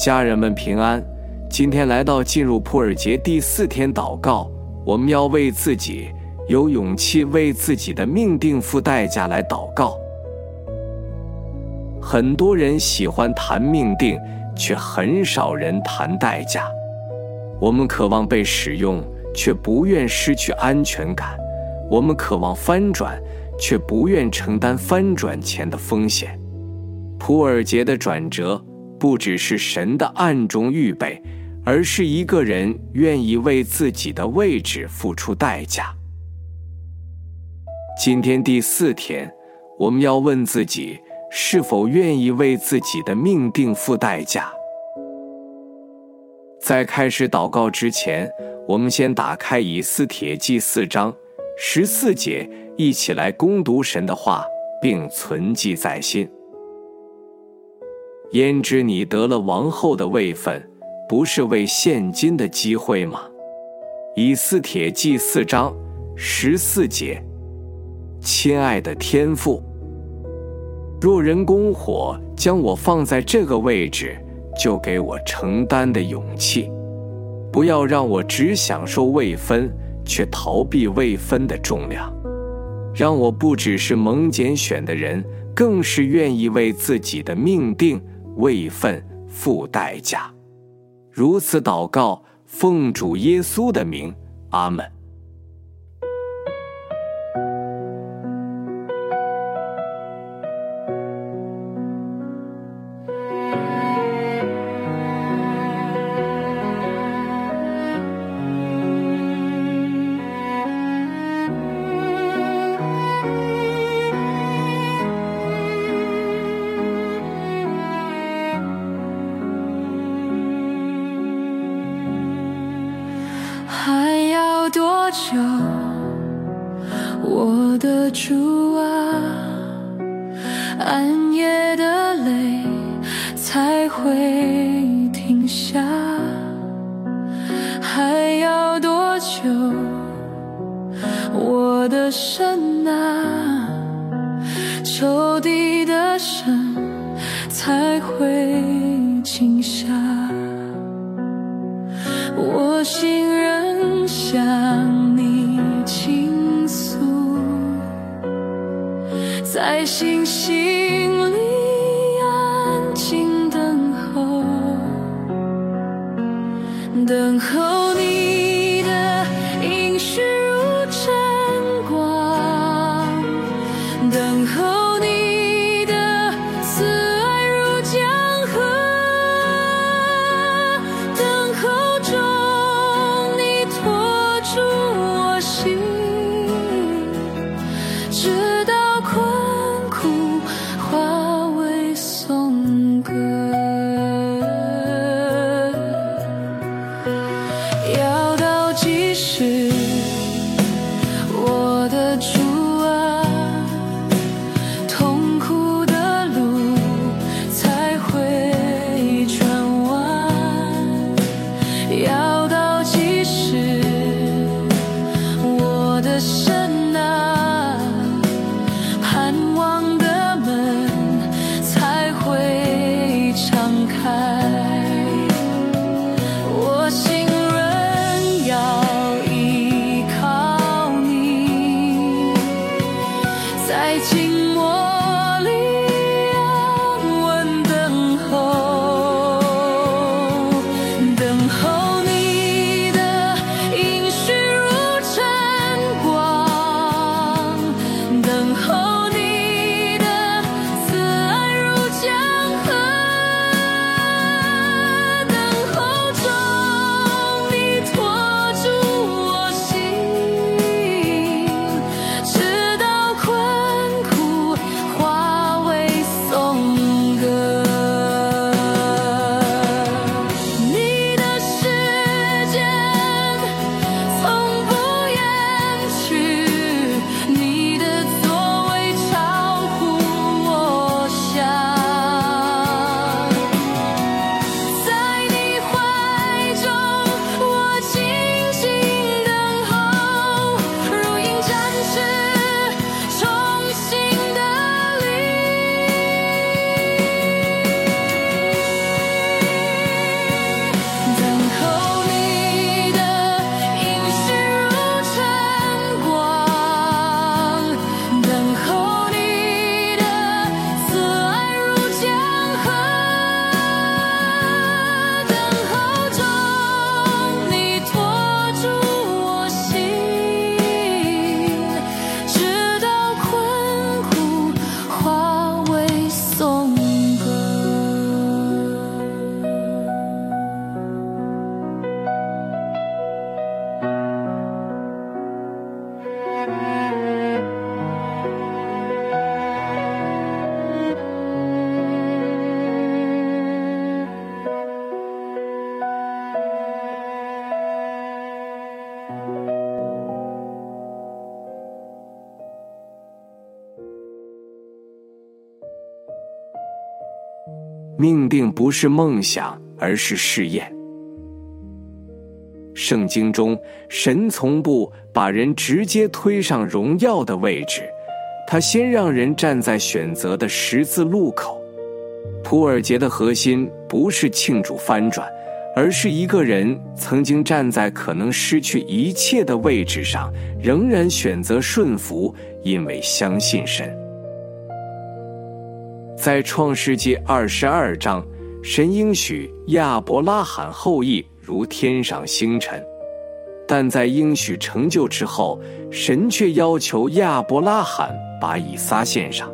家人们平安，今天来到进入普尔节第4天祷告，我们要为自己有勇气为自己的命定付代价来祷告。很多人喜欢谈命定，却很少人谈代价。我们渴望被使用，却不愿失去安全感。我们渴望翻转，却不愿承担翻转前的风险。普尔节的转折不只是神的暗中预备，而是一个人愿意为自己的位置付出代价。今天第4天，我们要问自己，是否愿意为自己的命定付代价？在开始祷告之前，我们先打开以斯帖记4章14节，一起来攻读神的话，并存记在心。焉知你得了王后的位分，不是为现今的机会吗？以斯帖记4章14节。亲爱的天父，若人供火将我放在这个位置，就给我承担的勇气，不要让我只享受位分，却逃避位分的重量。让我不只是蒙拣选的人，更是愿意为自己的命定位分付代价。如此祷告，奉主耶稣的名，阿们。 还要多久，我的主啊，暗夜的泪才会停下？还要多久，我的神啊，仇敌的神才会静下？我心仍向你倾诉，在星星里安静等候，等候你的应许如晨光，等候你的慈爱如江河，等候中你托住我心，直到困苦化为颂歌。 命定不是梦想，而是试验。圣经中，神从不把人直接推上荣耀的位置，他先让人站在选择的十字路口。普尔节的核心不是庆祝翻转，而是一个人曾经站在可能失去一切的位置上，仍然选择顺服，因为相信神。在创世纪22章，神应许亚伯拉罕后裔如天上星辰，但在应许成就之后，神却要求亚伯拉罕把以撒献上。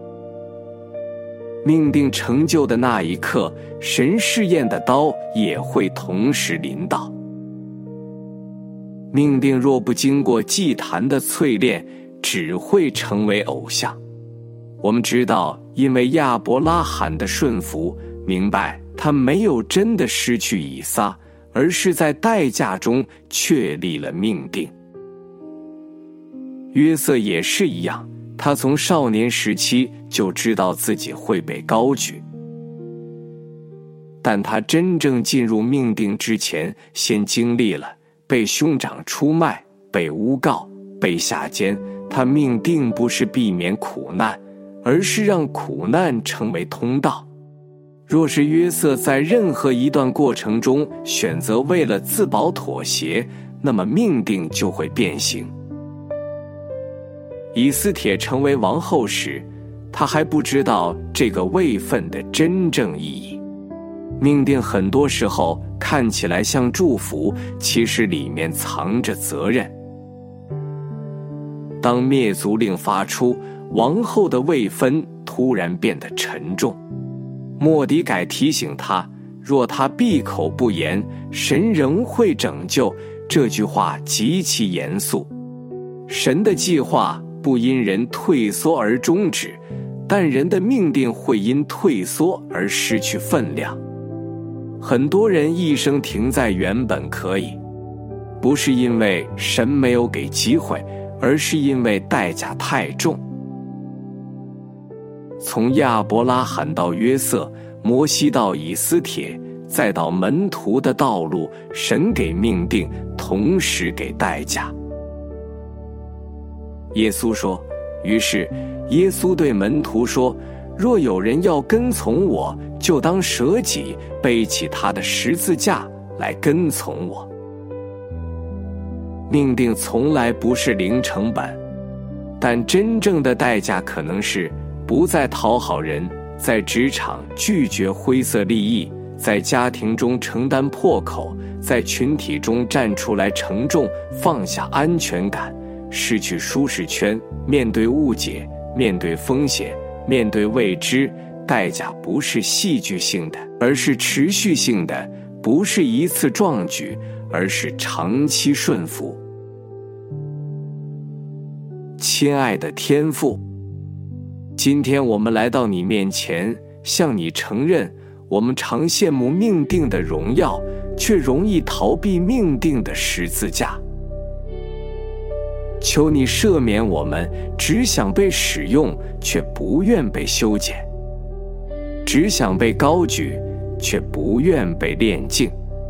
命定成就的那一刻，神试验的刀也会同时临到。命定若不经过祭坛的淬炼，只会成为偶像。我们知道，因为亚伯拉罕的顺服，明白他没有真的失去以撒，而是在代价中确立了命定。约瑟也是一样，他从少年时期就知道自己会被高举，但他真正进入命定之前，先经历了被兄长出卖、被诬告、被下监。他命定不是避免苦难，而是让苦难成为通道。若是约瑟在任何一段过程中选择为了自保妥协，那么命定就会变形。以斯帖成为王后时，她还不知道这个位分的真正意义。命定很多时候看起来像祝福，其实里面藏着责任。当灭族令发出，王后的位分突然变得沉重。末底改提醒他，若他闭口不言，神仍会拯救。这句话极其严肃。神的计划不因人退缩而终止，但人的命定会因退缩而失去分量。很多人一生停在原本可以，不是因为神没有给机会，而是因为代价太重。从亚伯拉罕到约瑟，摩西到以斯帖，再到门徒的道路，神给命定，同时给代价。耶稣说，于是耶稣对门徒说，若有人要跟从我，就当舍己，背起他的十字架来跟从我。命定从来不是零成本，但真正的代价可能是不再讨好人，在职场拒绝灰色利益，在家庭中承担破口，在群体中站出来承重，放下安全感，失去舒适圈，面对误解，面对风险，面对未知。代价不是戏剧性的，而是持续性的，不是一次壮举，而是长期顺服。亲爱的天父，今天我们来到你面前，向你承认，我们常羡慕命定的荣耀，却容易逃避命定的十字架。求你赦免我们，只想被使用，却不愿被修剪；只想被高举，却不愿被炼净；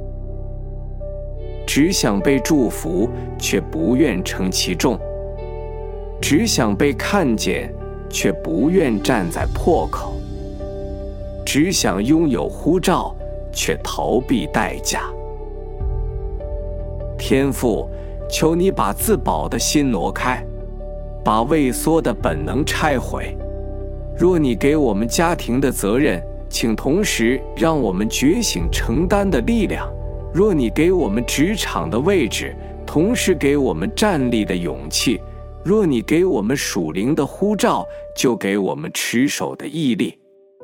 只想被祝福，却不愿承其重；只想被看见，却不愿站在破口；只想拥有呼召，却逃避代价。天父，求你把自保的心挪开，把畏缩的本能拆毁。若你给我们家庭的责任，请同时让我们觉醒承担的力量；若你给我们职场的位置，同时给我们站立的勇气；若你给我们属灵的呼召，就给我们持守的毅力。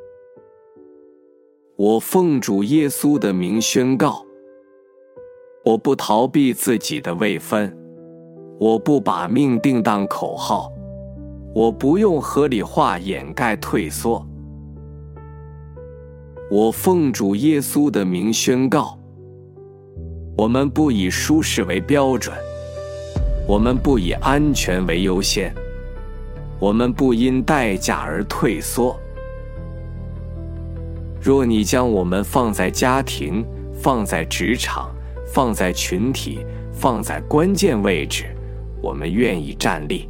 我奉主耶稣的名宣告，我不逃避自己的位分，我不把命定当口号，我不用合理化掩盖退缩。我奉主耶稣的名宣告，我们不以舒适为标准，我们不以安全为优先，我们不因代价而退缩。 若你将我们放在家庭，放在职场，放在群体，放在关键位置，我们愿意站立。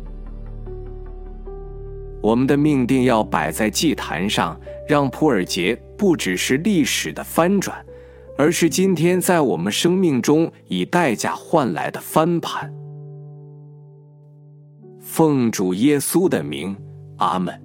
我们的命定要摆在祭坛上，让普尔节不只是历史的翻转，而是今天在我们生命中以代价换来的翻盘。奉主耶稣的名，阿们。